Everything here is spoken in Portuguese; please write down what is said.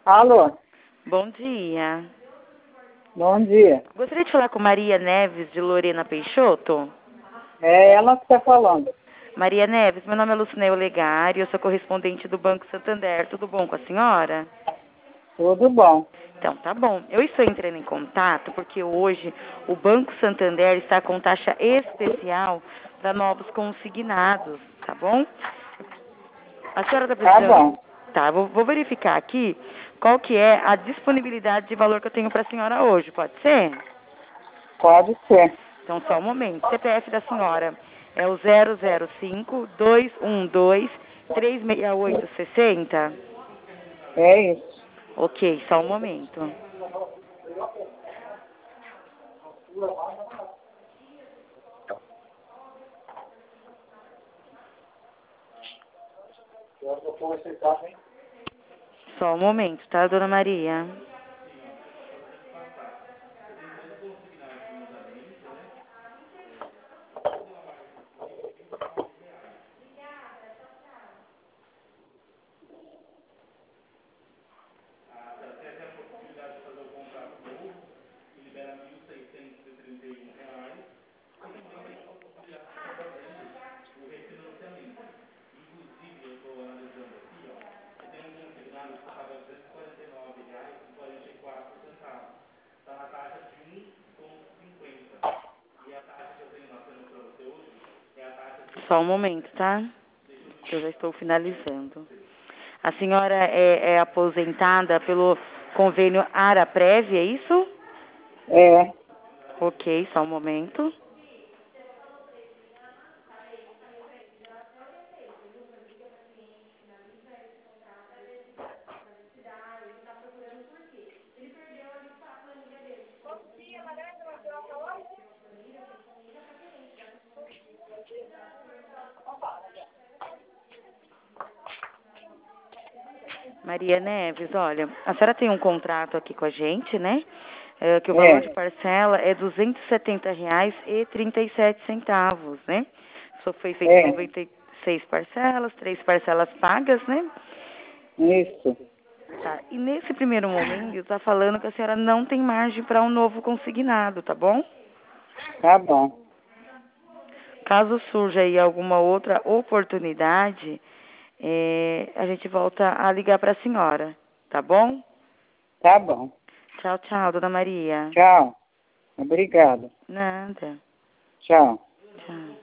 Alô, Bom dia. bom dia. Gostaria de falar com Maria Neves, de Lorena Peixoto. É ela que está falando. Maria Neves, meu nome é Lucineu Legari, eu sou correspondente do Banco Santander. Tudo bom com a senhora? Tudo bom. Então, tá bom. Eu estou entrando em contato porque hoje o Banco Santander está com taxa especial para novos consignados, tá bom? A senhora está Tá precisando... bom. Tá, vou verificar aqui qual que é a disponibilidade de valor que eu tenho para a senhora hoje, pode ser? Pode ser. Então, só um momento. CPF da senhora é o 005-212-368-60? É isso. Ok, só um momento. Só um momento, tá, dona Maria? Só um momento, tá? Que eu já estou finalizando. A senhora é aposentada pelo convênio Araprev, é isso? É. Ok, só um momento. Maria Neves, olha, a senhora tem um contrato aqui com a gente, né? Que o valor de parcela é R$ 270,37, né? Só foi feito em 96 parcelas, 3 parcelas pagas, né? Isso. Tá. E nesse primeiro momento, está falando que a senhora não tem margem para um novo consignado, tá bom? Tá bom. Caso surja aí alguma outra oportunidade, a gente volta a ligar para a senhora, tá bom? Tá bom. Tchau, tchau, dona Maria. Tchau. Obrigado. Nada. Tchau. Tchau.